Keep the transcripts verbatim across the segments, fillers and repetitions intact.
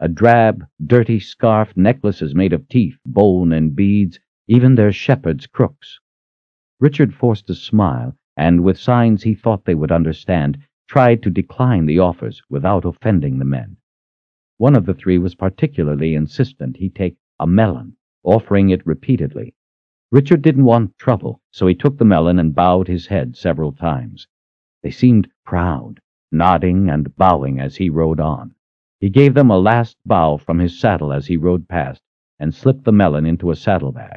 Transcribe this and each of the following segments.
A drab, dirty scarf, necklaces made of teeth, bone, and beads, even their shepherd's crooks. Richard forced a smile, and with signs he thought they would understand, tried to decline the offers without offending the men. One of the three was particularly insistent he take a melon, offering it repeatedly. Richard didn't want trouble, so he took the melon and bowed his head several times. They seemed proud, nodding and bowing as he rode on. He gave them a last bow from his saddle as he rode past, and slipped the melon into a saddlebag.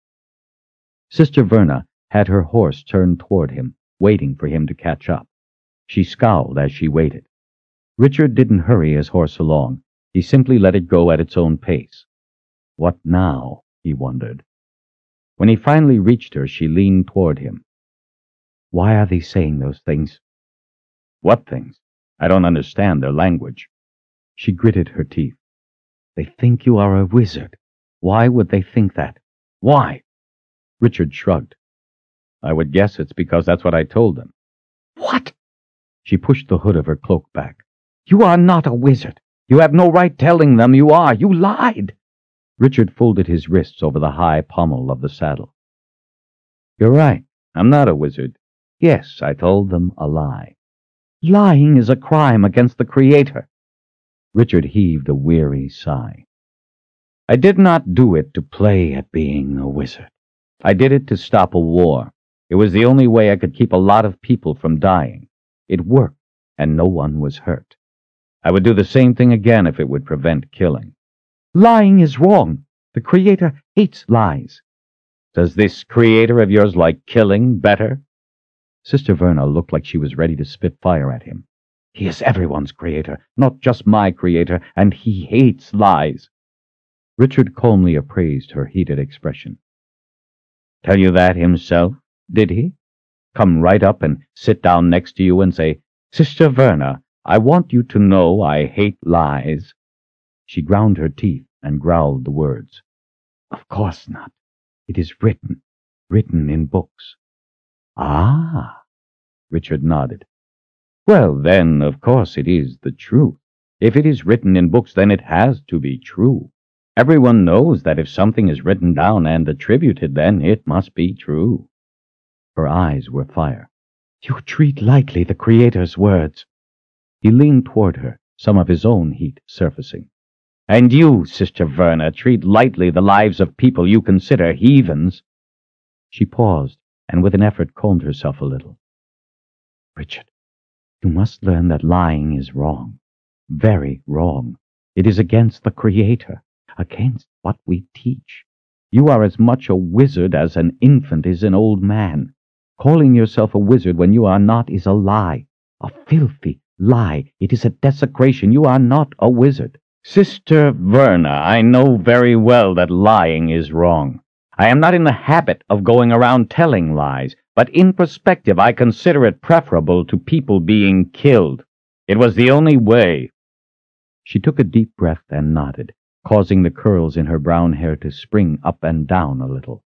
Sister Verna had her horse turned toward him, waiting for him to catch up. She scowled as she waited. Richard didn't hurry his horse along. He simply let it go at its own pace. What now? He wondered. When he finally reached her, she leaned toward him. Why are they saying those things? What things? I don't understand their language. She gritted her teeth. They think you are a wizard. Why would they think that? Why? Richard shrugged. I would guess it's because that's what I told them. What? She pushed the hood of her cloak back. You are not a wizard. You have no right telling them you are. You lied. Richard folded his wrists over the high pommel of the saddle. You're right. I'm not a wizard. Yes, I told them a lie. Lying is a crime against the Creator. Richard heaved a weary sigh. I did not do it to play at being a wizard. I did it to stop a war. It was the only way I could keep a lot of people from dying. It worked, and no one was hurt. I would do the same thing again if it would prevent killing. Lying is wrong. The Creator hates lies. Does this Creator of yours like killing better? Sister Verna looked like she was ready to spit fire at him. He is everyone's Creator, not just my Creator, and he hates lies. Richard calmly appraised her heated expression. Tell you that himself, did he? Come right up and sit down next to you and say, Sister Verna, I want you to know I hate lies. She ground her teeth and growled the words. Of course not. It is written, written in books. Ah, Richard nodded. Well, then, of course it is the truth. If it is written in books, then it has to be true. Everyone knows that if something is written down and attributed, then it must be true. Her eyes were fire. You treat lightly the Creator's words. He leaned toward her, some of his own heat surfacing. And you, Sister Verna, treat lightly the lives of people you consider heathens. She paused, and with an effort calmed herself a little. Richard, you must learn that lying is wrong. Very wrong. It is against the Creator, against what we teach. You are as much a wizard as an infant is an old man. Calling yourself a wizard when you are not is a lie, a filthy lie. It is a desecration. You are not a wizard. Sister Verna, I know very well that lying is wrong. I am not in the habit of going around telling lies, but in perspective I consider it preferable to people being killed. It was the only way. She took a deep breath and nodded, causing the curls in her brown hair to spring up and down a little.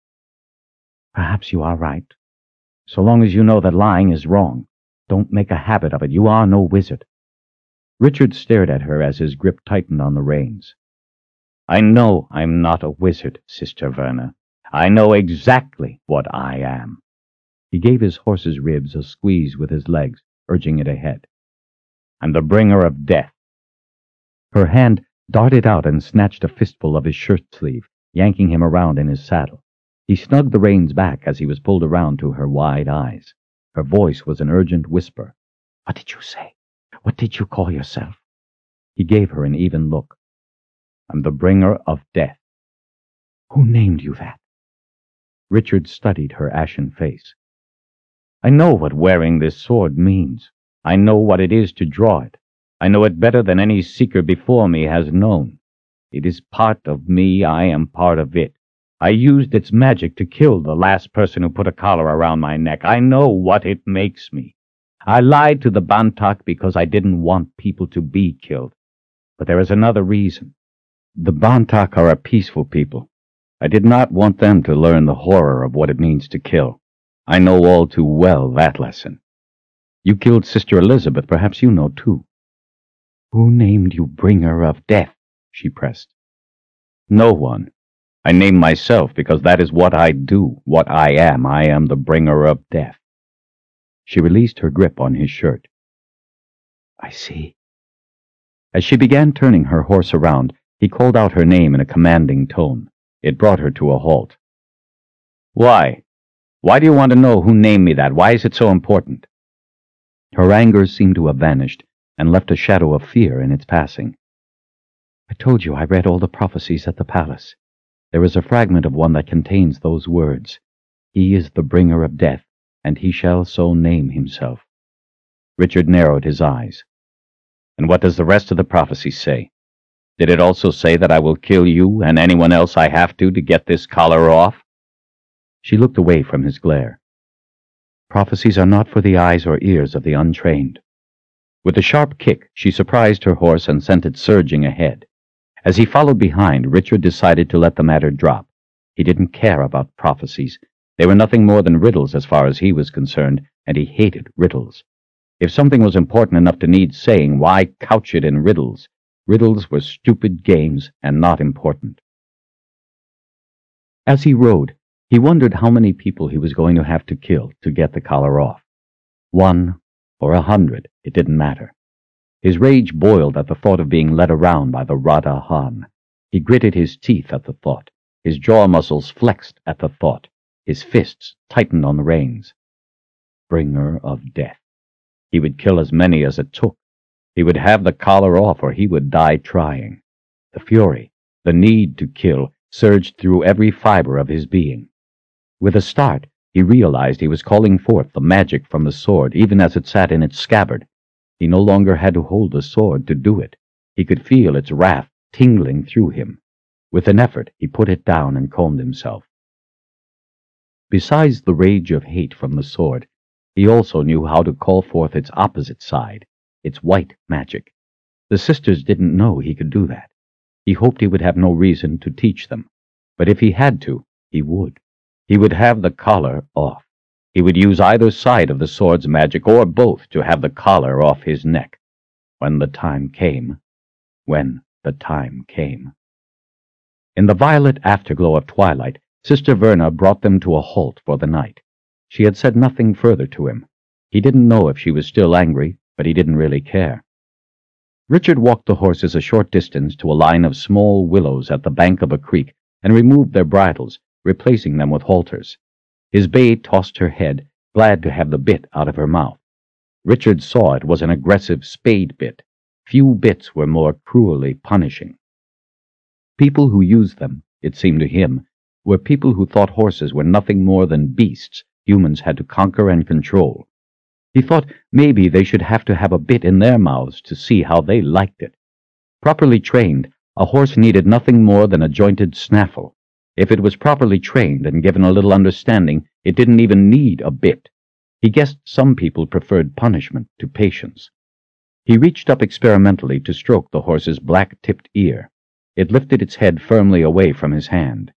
Perhaps you are right. So long as you know that lying is wrong, don't make a habit of it. You are no wizard. Richard stared at her as his grip tightened on the reins. I know I'm not a wizard, Sister Verna. I know exactly what I am. He gave his horse's ribs a squeeze with his legs, urging it ahead. I'm the bringer of death. Her hand darted out and snatched a fistful of his shirt sleeve, yanking him around in his saddle. He snugged the reins back as he was pulled around to her wide eyes. Her voice was an urgent whisper. What did you say? What did you call yourself? He gave her an even look. I'm the bringer of death. Who named you that? Richard studied her ashen face. I know what wearing this sword means. I know what it is to draw it. I know it better than any seeker before me has known. It is part of me. I am part of it. I used its magic to kill the last person who put a collar around my neck. I know what it makes me. I lied to the Bantak because I didn't want people to be killed. But there is another reason. The Bantak are a peaceful people. I did not want them to learn the horror of what it means to kill. I know all too well that lesson. You killed Sister Elizabeth. Perhaps you know, too. Who named you Bringer of Death? She pressed. No one. I named myself because that is what I do, what I am. I am the Bringer of Death. She released her grip on his shirt. I see. As she began turning her horse around, he called out her name in a commanding tone. It brought her to a halt. Why? Why do you want to know who named me that? Why is it so important? Her anger seemed to have vanished and left a shadow of fear in its passing. I told you I read all the prophecies at the palace. There is a fragment of one that contains those words. He is the bringer of death, and he shall so name himself. Richard narrowed his eyes. And what does the rest of the prophecy say? Did it also say that I will kill you and anyone else I have to to get this collar off? She looked away from his glare. Prophecies are not for the eyes or ears of the untrained. With a sharp kick, she surprised her horse and sent it surging ahead. As he followed behind, Richard decided to let the matter drop. He didn't care about prophecies. They were nothing more than riddles as far as he was concerned, and he hated riddles. If something was important enough to need saying, why couch it in riddles? Riddles were stupid games and not important. As he rode, he wondered how many people he was going to have to kill to get the collar off. One or a hundred, it didn't matter. His rage boiled at the thought of being led around by the Rada Han. He gritted his teeth at the thought. His jaw muscles flexed at the thought. His fists tightened on the reins. Bringer of death. He would kill as many as it took. He would have the collar off or he would die trying. The fury, the need to kill, surged through every fiber of his being. With a start, he realized he was calling forth the magic from the sword even as it sat in its scabbard. He no longer had to hold the sword to do it. He could feel its wrath tingling through him. With an effort, he put it down and calmed himself. Besides the rage of hate from the sword, he also knew how to call forth its opposite side, its white magic. The sisters didn't know he could do that. He hoped he would have no reason to teach them. But if he had to, he would. He would have the collar off. He would use either side of the sword's magic, or both, to have the collar off his neck. When the time came. When the time came. In the violet afterglow of twilight, Sister Verna brought them to a halt for the night. She had said nothing further to him. He didn't know if she was still angry, but he didn't really care. Richard walked the horses a short distance to a line of small willows at the bank of a creek and removed their bridles, replacing them with halters. His bay tossed her head, glad to have the bit out of her mouth. Richard saw it was an aggressive spade bit. Few bits were more cruelly punishing. People who used them, it seemed to him, were people who thought horses were nothing more than beasts humans had to conquer and control. He thought maybe they should have to have a bit in their mouths to see how they liked it. Properly trained, a horse needed nothing more than a jointed snaffle. If it was properly trained and given a little understanding, it didn't even need a bit. He guessed some people preferred punishment to patience. He reached up experimentally to stroke the horse's black-tipped ear. It lifted its head firmly away from his hand.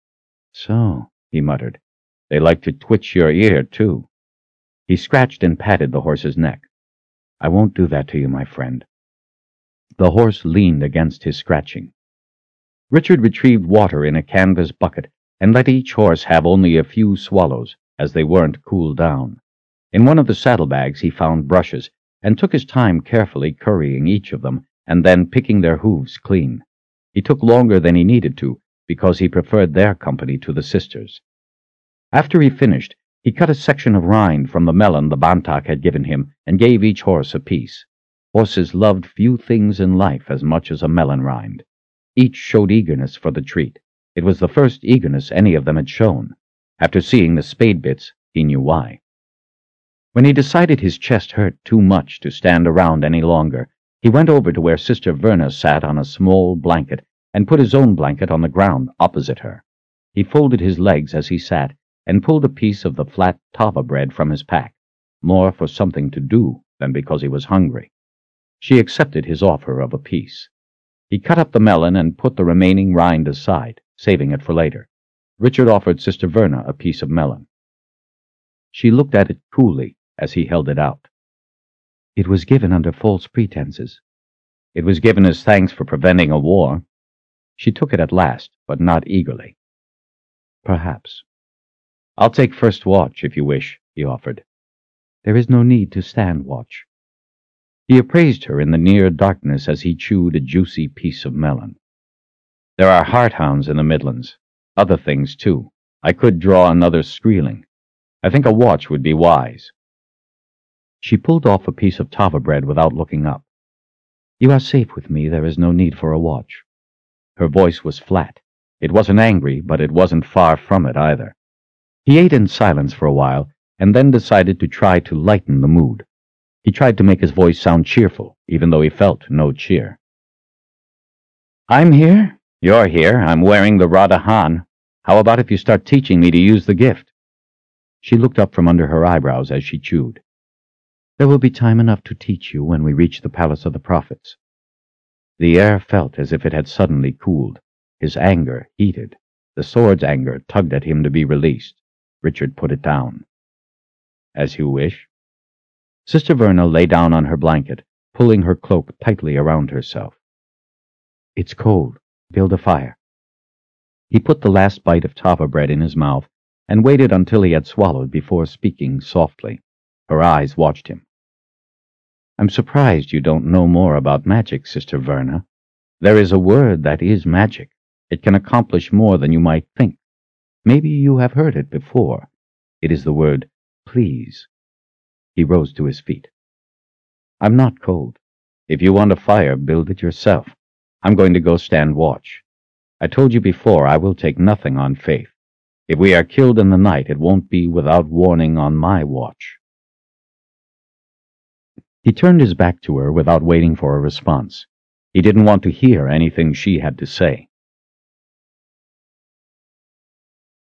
So, he muttered, they like to twitch your ear, too. He scratched and patted the horse's neck. I won't do that to you, my friend. The horse leaned against his scratching. Richard retrieved water in a canvas bucket and let each horse have only a few swallows, as they weren't cooled down. In one of the saddlebags he found brushes, and took his time carefully currying each of them, and then picking their hooves clean. He took longer than he needed to, because he preferred their company to the sisters. After he finished, he cut a section of rind from the melon the Bantak had given him, and gave each horse a piece. Horses loved few things in life as much as a melon rind. Each showed eagerness for the treat. It was the first eagerness any of them had shown. After seeing the spade bits, he knew why. When he decided his chest hurt too much to stand around any longer, he went over to where Sister Verna sat on a small blanket and put his own blanket on the ground opposite her. He folded his legs as he sat and pulled a piece of the flat tava bread from his pack, more for something to do than because he was hungry. She accepted his offer of a piece. He cut up the melon and put the remaining rind aside, saving it for later. Richard offered Sister Verna a piece of melon. She looked at it coolly as he held it out. It was given under false pretenses. It was given as thanks for preventing a war. She took it at last, but not eagerly. Perhaps. I'll take first watch, if you wish, he offered. There is no need to stand watch. He appraised her in the near darkness as he chewed a juicy piece of melon. There are hart-hounds in the Midlands. Other things, too. I could draw another Skreeling. I think a watch would be wise. She pulled off a piece of tava bread without looking up. You are safe with me. There is no need for a watch. Her voice was flat. It wasn't angry, but it wasn't far from it either. He ate in silence for a while, and then decided to try to lighten the mood. He tried to make his voice sound cheerful, even though he felt no cheer. I'm here. You're here. I'm wearing the Radha-Han. How about if you start teaching me to use the gift? She looked up from under her eyebrows as she chewed. There will be time enough to teach you when we reach the Palace of the Prophets. The air felt as if it had suddenly cooled. His anger heated. The sword's anger tugged at him to be released. Richard put it down. As you wish. Sister Verna lay down on her blanket, pulling her cloak tightly around herself. It's cold. Build a fire. He put the last bite of tava bread in his mouth and waited until he had swallowed before speaking softly. Her eyes watched him. I'm surprised you don't know more about magic, Sister Verna. There is a word that is magic. It can accomplish more than you might think. Maybe you have heard it before. It is the word please. He rose to his feet. I'm not cold. If you want a fire, build it yourself. I'm going to go stand watch. I told you before I will take nothing on faith. If we are killed in the night, it won't be without warning on my watch. He turned his back to her without waiting for a response. He didn't want to hear anything she had to say.